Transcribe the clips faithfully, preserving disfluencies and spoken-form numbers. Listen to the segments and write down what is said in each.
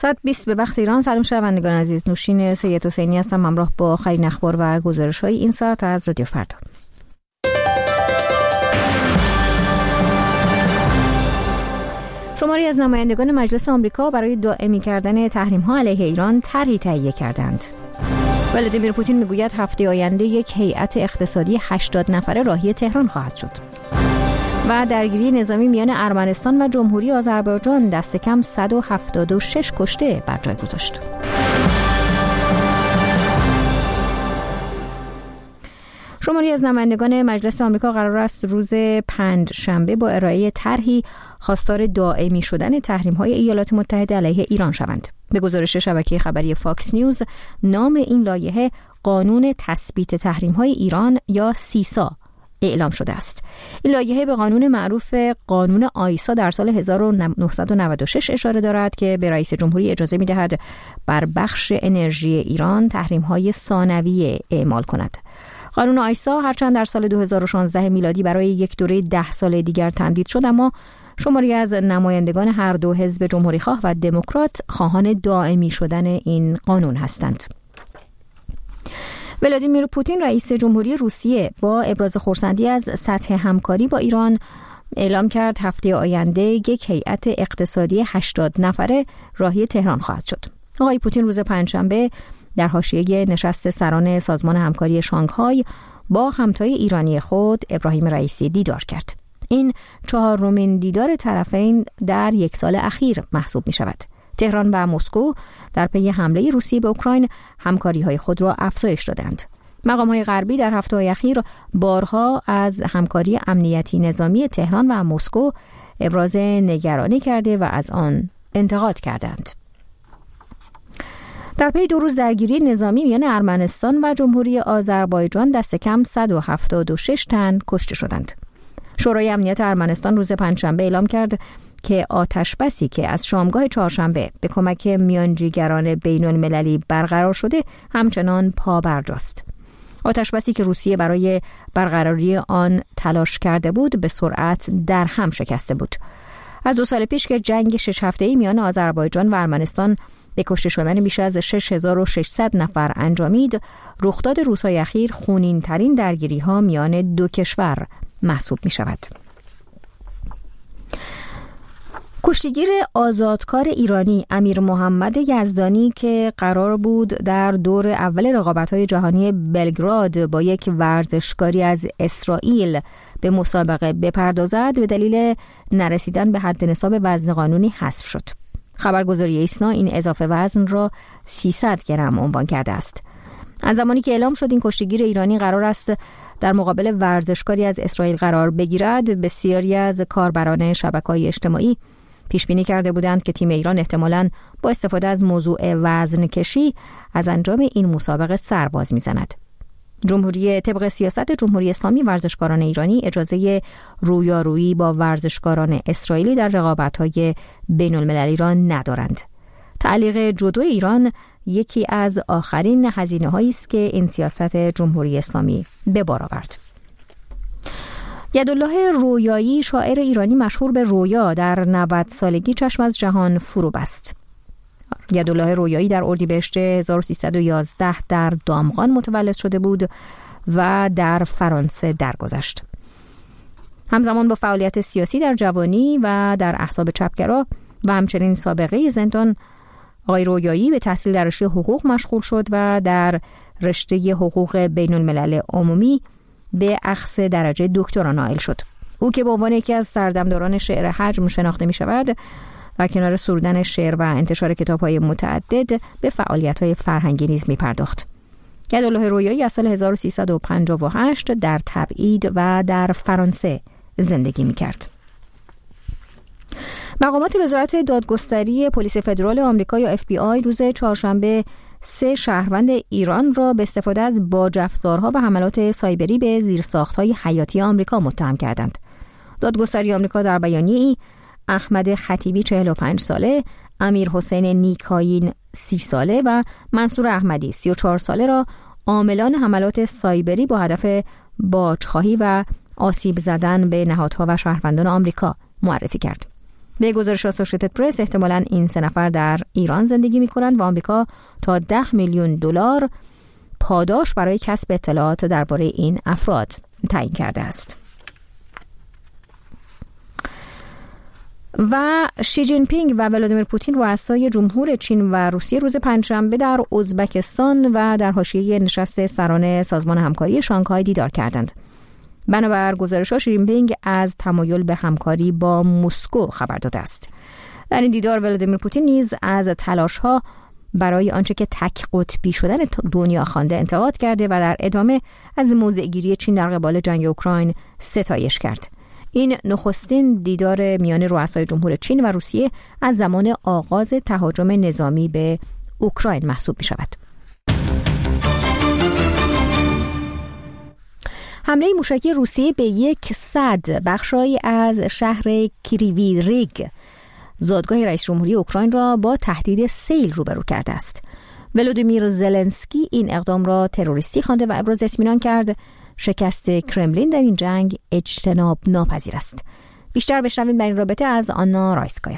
ساعت بیست به وقت ایران. سلام شنوندگان عزیز، نوشین سید حسینی هستم همراه با آخرین اخبار و گزارش‌های این ساعت از رادیو فردا. شماری از نمایندگان مجلس آمریکا برای دائمی کردن تحریم‌ها علیه ایران طرحی تهیه کردند. ولادیمیر پوتین میگوید هفته آینده یک هیئت اقتصادی هشتاد نفره راهی تهران خواهد شد. و درگیری نظامی میان ارمنستان و جمهوری آذربایجان دست کم صد و هفتاد و شش کشته بر جای گذاشت. شماری از نمایندگان مجلس آمریکا قرار است روز پنجشنبه با ارائه طرحی خواستار دائمی شدن تحریم‌های ایالات متحده علیه ایران شوند. به گزارش شبکه خبری فاکس نیوز، نام این لایحه قانون تثبیت تحریم‌های ایران یا سیسا اعلام شده است. این لایحه به قانون معروف قانون آیسا در سال هزار و نهصد و نود و شش اشاره دارد که به رئیس جمهوری اجازه می‌دهد بر بخش انرژی ایران تحریم‌های ثانویه اعمال کند. قانون آیسا هرچند در سال دو هزار و شانزده میلادی برای یک دوره ده سال دیگر تمدید شد، اما شماری از نمایندگان هر دو حزب جمهوری‌خواه و دموکرات خواهان دائمی شدن این قانون هستند. ولادیمیر پوتین رئیس جمهوری روسیه با ابراز خرسندی از سطح همکاری با ایران اعلام کرد هفته آینده یک هیئت اقتصادی هشتاد نفره راهی تهران خواهد شد. آقای پوتین روز پنجشنبه در حاشیه نشست سران سازمان همکاری شانگهای با همتای ایرانی خود ابراهیم رئیسی دیدار کرد. این چهارمین دیدار طرفین در یک سال اخیر محسوب می شود. تهران و مسکو در پی حمله روسیه به اوکراین همکاری‌های خود را افزایش دادند. مقام‌های غربی در هفته‌های اخیر بارها از همکاری امنیتی نظامی تهران و مسکو ابراز نگرانی کرده و از آن انتقاد کردند. در پی دو روز درگیری نظامی میان ارمنستان و جمهوری آذربایجان دست کم صد و هفتاد و شش تن کشته شدند. شورای امنیت ارمنستان روز پنجشنبه اعلام کرد که آتشبسی که از شامگاه چهارشنبه به کمک میانجیگران بین المللی برقرار شده همچنان پابرجاست. آتشبسی که روسیه برای برقراری آن تلاش کرده بود به سرعت در هم شکسته بود. از دو سال پیش که جنگ شش هفته‌ای میان آذربایجان و ارمنستان به کشته شدن بیش از شش هزار و ششصد نفر انجامید، رخداد روزهای اخیر خونین ترین درگیری ها میان دو کشور محسوب می شود. کشتیگیر آزادکار ایرانی امیر محمد یزدانی که قرار بود در دور اول رقابت‌های جهانی بلگراد با یک ورزشکاری از اسرائیل به مسابقه بپردازد، به دلیل نرسیدن به حد نصاب وزن قانونی حذف شد. خبرگزاری ایسنا این اضافه وزن را سیصد گرم عنوان کرده است. از زمانی که اعلام شد این کشتیگیر ایرانی قرار است در مقابل ورزشکاری از اسرائیل قرار بگیرد، بسیاری از کاربران شبکه‌های اجتماعی پیش بینی کرده بودند که تیم ایران احتمالاً با استفاده از موضوع وزن کشی از انجام این مسابقه سرباز می‌زند. جمهوری طبق سیاست جمهوری اسلامی ورزشکاران ایرانی اجازه رویارویی با ورزشکاران اسرائیلی در رقابت‌های بین‌المللی را ندارند. تعلیق جودو ایران یکی از آخرین هزینه‌هایی است که این سیاست جمهوری اسلامی به بار آورد. یدالله رویایی شاعر ایرانی مشهور به رویا در نود سالگی چشم از جهان فرو بست. یدالله رویایی در اردیبهشت هزار و سیصد و یازده در دامغان متولد شده بود و در فرانسه درگذشت. همزمان با فعالیت سیاسی در جوانی و در احزاب چپگرا و همچنین سابقه زندان، آقای رویایی به تحصیل در رشته حقوق مشغول شد و در رشته حقوق بین الملل عمومی به اخذ درجه دکترا نائل شد. او که به عنوان یکی از سردمداران شعر حجم شناخته می شود، در کنار سرودن شعر و انتشار کتاب‌های متعدد به فعالیت‌های فرهنگی نیز می‌پرداخت. یدالله رویایی از سال هزار و سیصد و پنجاه و هشت در تبعید و در فرانسه زندگی می‌کرد. مقامات وزارت دادگستری پلیس فدرال آمریکا یا اف بی آی روز چهارشنبه سه شهروند ایران را به استفاده از باج‌افزارها و حملات سایبری به زیرساخت‌های حیاتی آمریکا متهم کردند. دادگستری آمریکا در بیانیه‌ای احمد خطیبی چهل و پنج ساله، امیر حسین نیکاین سی ساله و منصور احمدی سی و چهار ساله را عاملان حملات سایبری با هدف باج‌خواهی و آسیب زدن به نهادها و شهروندان آمریکا معرفی کرد. به گزارش اسوشییتد پرس احتمالاً این سه نفر در ایران زندگی می‌کنند و آمریکا تا ده میلیون دلار پاداش برای کسب اطلاعات درباره این افراد تعیین کرده است. و شی جین پینگ و ولادیمیر پوتین رؤسای جمهور چین و روسیه روز پنجشنبه در ازبکستان و در حاشیه نشست سران سازمان همکاری شانگهای دیدار کردند. بنابر گزارش‌ها شی جین پینگ از تمایل به همکاری با مسکو خبر داده است. در این دیدار ولادیمیر پوتین نیز از تلاش‌ها برای آنچه که تک قطبی شدن دنیا خوانده انتقاد کرده و در ادامه از موضع‌گیری چین در قبال جنگ اوکراین ستایش کرد. این نخستین دیدار میان رؤسای جمهور چین و روسیه از زمان آغاز تهاجم نظامی به اوکراین محسوب می شود. حمله موشکی روسیه به یک صد بخشی از شهر کریوی ریگ، زادگاه رئیس جمهوری اوکراین، را با تهدید سیل روبرو کرده است. ولودیمیر زلنسکی این اقدام را تروریستی خوانده و ابراز اطمینان کرد شکست کرملین در این جنگ اجتناب ناپذیر است. بیشتر بشنویم در این رابطه از آنا رایسکایا.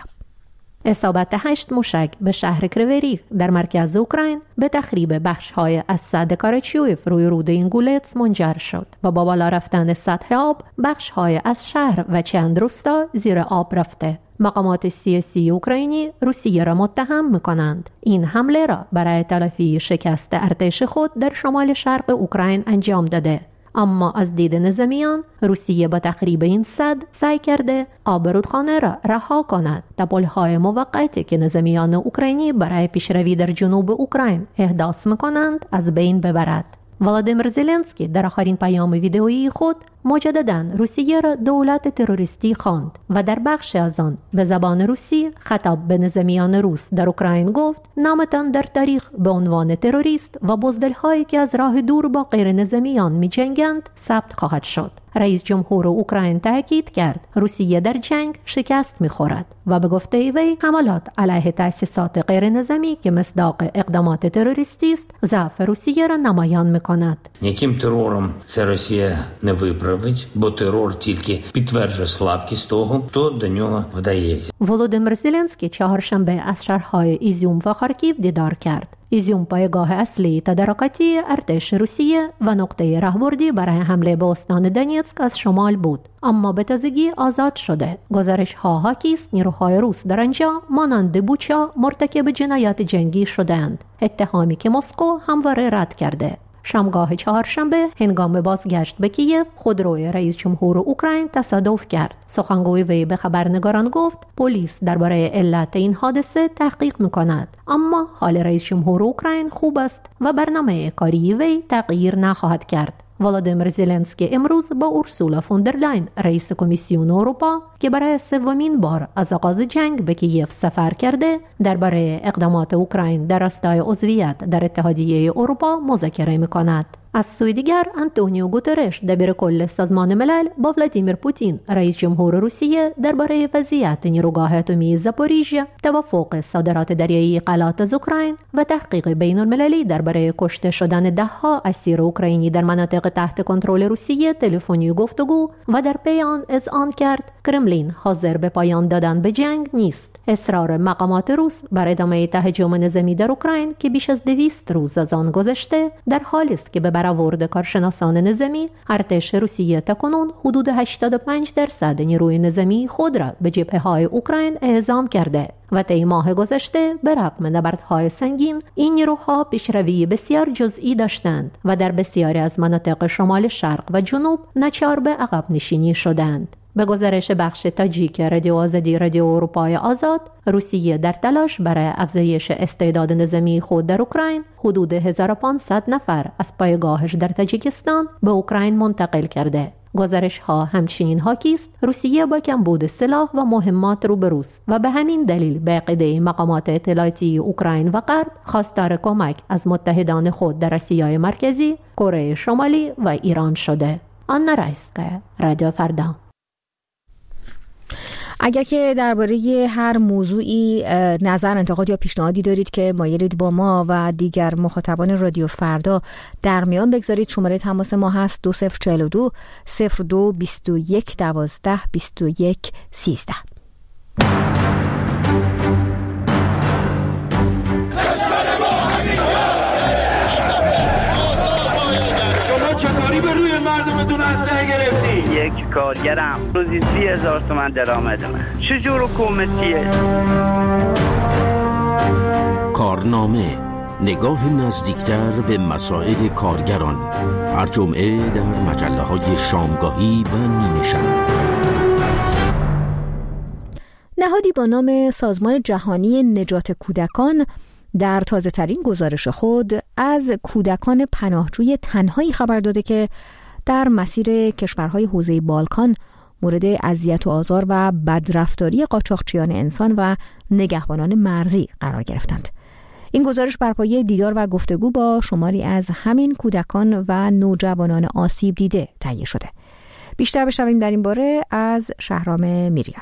اصابت هشت موشک به شهر کریوی در مرکز اوکراین به تخریب بخش‌های از سد کارچیویف روی رود اینگولتس منجر شد و با بالا رفتن سطح آب بخش‌های از شهر و چند روستا زیر آب رفته. مقامات سیاسی اوکراینی روسیه را متهم می‌کنند این حمله را برای تلافی شکست ارتش خود در شمال شرق اوکراین انجام داده. اما از دید نظامیان روسیه با تخریب این سد سعی کرده آب رودخانه را رها کند تا پل‌های موقتی که نظامیان اوکراینی برای پیشروی در جنوب اوکراین احداث می‌کنند از بین ببرد. ولادیمیر زلنسکی در آخرین پیام ویدئویی خود مجدداً روسیه را دولت تروریستی خواند و در بخش از آن به زبان روسی خطاب به نظامیان روس در اوکراین گفت نامتان در تاریخ به عنوان تروریست و بزدل‌هایی که از راه دور با غیر نظامیان می‌جنگند ثبت خواهد شد. رئیس جمهور اوکراین تاکید کرد روسیه در جنگ شکست می‌خورد و به گفته وی حملات علیه تأسیسات غیر نظامی که مصداق اقدامات تروریستی است ضعف روسیه را نمایان می‌کند. Яким терором це Росія не виправить, бо терор тільки підтверджує слабкість того, хто до нього вдається. ولودیمیر زلنسکی چهارشنبه از شهرهای ایزیوم و خارکیو دیدار کرد. ایزیوم پایگاه اصلی تدارکاتی ارتش روسیه و نقطه راهبردی برای حمله به استان دونیتسک از شمال بود، اما به تازگی آزاد شده. گزارش ها حاکی است نیروهای روس در آنجا مانند بوچا مرتکب جنایات جنگی شدند، اتهامی که مسکو همواره رد کرده. شامگاه چهارشنبه هنگام بازگشت به کیف خودروی رئیس جمهور اوکراین تصادف کرد. سخنگوی وی به خبرنگاران گفت پلیس درباره علت این حادثه تحقیق می‌کند، اما حال رئیس جمهور اوکراین خوب است و برنامه کاری وی تغییر نخواهد کرد. ولادیمیر زلنسکی امروز با اورسولا فوندرلاین رئیس کمیسیون اروپا که برای سومین بار از آغاز جنگ به کیف سفر کرده درباره اقدامات اوکراین در راستای عضویت در اتحادیه اروپا مذاکره می‌کند. از سوی دیگر آنتونیو گوترش دبیر کل سازمان ملل با ولادیمیر پوتین رئیس جمهور روسیه درباره وضعیت نیروگاه اتمی زاپوریژیا، توافق صادرات دریایی غلات از اوکراین و تحقیق بین المللی درباره کشته شدن ده‌ها اسیر اوکراینی در مناطق تحت کنترل روسیه تلفنی گفتگو و در پی آن اذعان کرد کرملین حاضر به پایان دادن به جنگ نیست. اصرار مقامات روس بر ادامه تهاجم نظامی در اوکراین که بیش از دویست روز از آن گذشته در حالی است که به برآورد کارشناسان نظامی ارتش روسیه تاکنون حدود هشتاد و پنج درصد نیروی نظامی خود را به جبهه‌های اوکراین اعزام کرده و طی ماه گذشته به رغم نبردهای سنگین این نیروها پیشروی بسیار جزئی داشتند و در بسیاری از مناطق شمال شرق و جنوب ناچار به عقب نشینی شدند. به گزارش بخش تاجیک رادیو آزادی رادیو اروپای آزاد، روسیه در تلاش برای افزایش استعداد نظامی خود در اوکراین حدود هزار و پانصد نفر از پایگاهش در تاجیکستان به اوکراین منتقل کرده. گزارش ها همچنین حاکی است روسیه با کمبود سلاح و مهمات روبروست و به همین دلیل به عقیده مقامات اطلاعاتی اوکراین و غرب خواستار کمک از متحدان خود در آسیای مرکزی، کره شمالی و ایران شده. آنا رایسکایا، رادیو فردا. اگر که درباره هر موضوعی نظر، انتقاد یا پیشنهادی دارید که مایلید با ما و دیگر مخاطبان رادیو فردا در میان بگذارید، شماره تماس ما هست دو صفر چهل و دو صفر دو بیست و یک دوازده بیست و یک سیزده. به روی مردمتون اسلحه گرفتی؟ یک کارگرم روزی سی هزار تومن درآمدمه. چجور حکومتیه؟ کارنامه، نگاه نزدیکتر به مسائل کارگران، هر جمعه در مجله‌های شامگاهی و نیمه شب. نهادی با نام سازمان جهانی نجات کودکان در تازه ترین گزارش خود از کودکان پناهجوی تنهایی خبر داده که در مسیر کشورهای حوزه بالکان مورد اذیت و آزار و بدرفتاری قاچاقچیان انسان و نگهبانان مرزی قرار گرفتند. این گزارش بر پایه دیدار و گفتگو با شماری از همین کودکان و نوجوانان آسیب دیده تهیه شده. بیشتر بشنویم در این باره از شهرام میریان.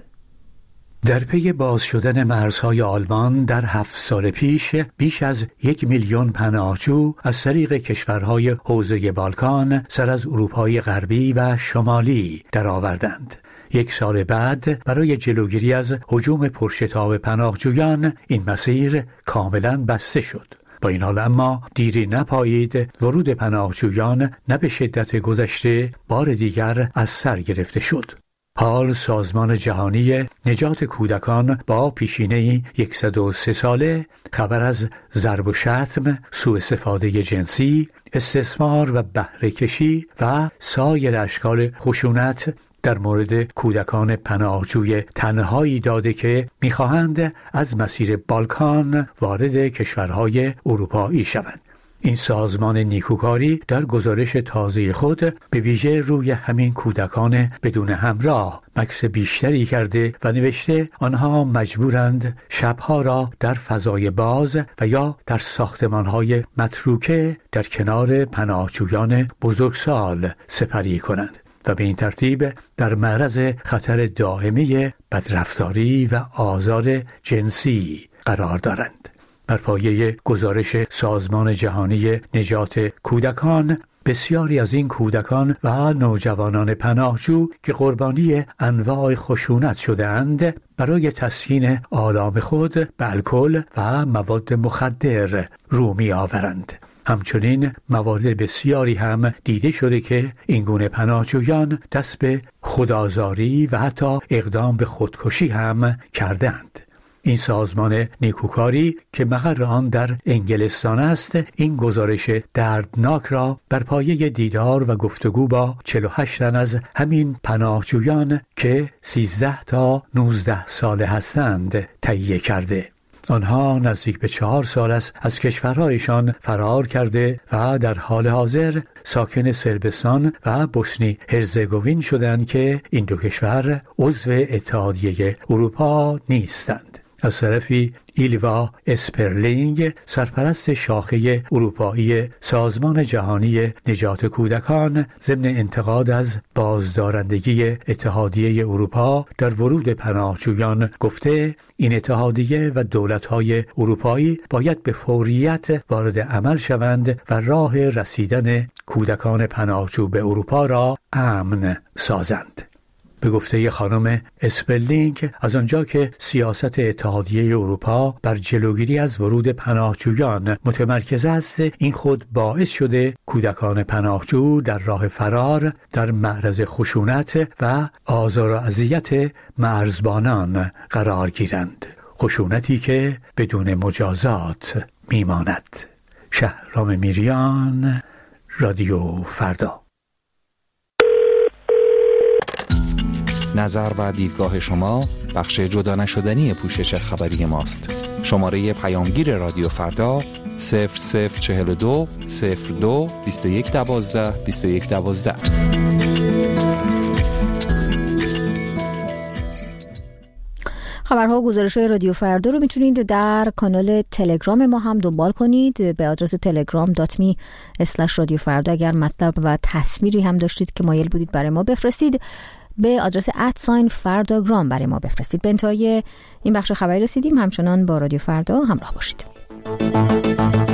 در پی باز شدن مرزهای آلمان در هفت سال پیش بیش از یک میلیون پناهجو از طریق کشورهای حوزه بالکان سر از اروپای غربی و شمالی درآوردند. یک سال بعد برای جلوگیری از هجوم پرشتاب پناهجویان این مسیر کاملا بسته شد. با این حال اما دیری نپایید، ورود پناهجویان نه به شدت گذشته بار دیگر از سر گرفته شد. حال سازمان جهانی نجات کودکان با پیشینه‌ای صد و سه ساله خبر از ضرب و شتم، سوء استفاده جنسی، استثمار و بهره کشی و سایر اشکال خشونت در مورد کودکان پناهجوی تنهایی داده که می‌خواهند از مسیر بالکان وارد کشورهای اروپایی شوند. این سازمان نیکوکاری در گزارش تازه خود به ویژه روی همین کودکان بدون همراه مکث بیشتری کرده و نوشته آنها مجبورند شبها را در فضای باز و یا در ساختمان‌های متروکه در کنار پناهجویان بزرگسال سپری کنند و به این ترتیب در معرض خطر دائمی بدرفتاری و آزار جنسی قرار دارند. بر پایه گزارش سازمان جهانی نجات کودکان، بسیاری از این کودکان و نوجوانان پناهجو که قربانی انواع خشونت شده‌اند برای تسکین آلام خود به الکل و مواد مخدر رو می‌آورند. همچنین موارد بسیاری هم دیده شده که این گونه پناهجویان دست به خودآزاری و حتی اقدام به خودکشی هم کردند. این سازمان نیکوکاری که مقر آن در انگلستان است، این گزارش دردناک را بر پایه دیدار و گفتگو با چهل و هشت تن از همین پناهجویان که سیزده تا نوزده ساله هستند تهیه کرده. آنها نزدیک به چهار سال است از کشورهایشان فرار کرده و در حال حاضر ساکن صربستان و بوسنی هرزگوین شدند که این دو کشور عضو اتحادیه اروپا نیستند. از طرفی ایلوا اسپرلینگ، سرپرست شاخه اروپایی سازمان جهانی نجات کودکان، ضمن انتقاد از بازدارندگی اتحادیه اروپا در ورود پناهجویان گفته این اتحادیه و دولت‌های اروپایی باید به فوریت وارد عمل شوند و راه رسیدن کودکان پناهجو به اروپا را امن سازند. به گفته خانم اسپرلینگ، از آنجا که سیاست اتحادیه اروپا بر جلوگیری از ورود پناهجویان متمرکز است، این خود باعث شده کودکان پناهجو در راه فرار در معرض خشونت و آزار و اذیت مرزبانان قرار گیرند، خشونتی که بدون مجازات میماند. شهرام میریان، رادیو فردا. نظر و دیدگاه شما بخش جدا نشدنی پوشش خبری ماست. شماره پیامگیر رادیو فردا صفر صفر چهل و دو صفر دو بیست و یک دوازده بیست و یک دوازده. خبرها و گزارش‌های رادیو فردا رو میتونید در کانال تلگرام ما هم دنبال کنید به آدرس تلگرام دات می اسلش رادیو فردا. اگر مطلب و تصویری هم داشتید که مایل بودید برای ما بفرستید، به آدرس ات ساین فرداگرام برای ما بفرستید. به انتهای این بخش خبری رسیدیم. همچنان با رادیو فردا همراه باشید.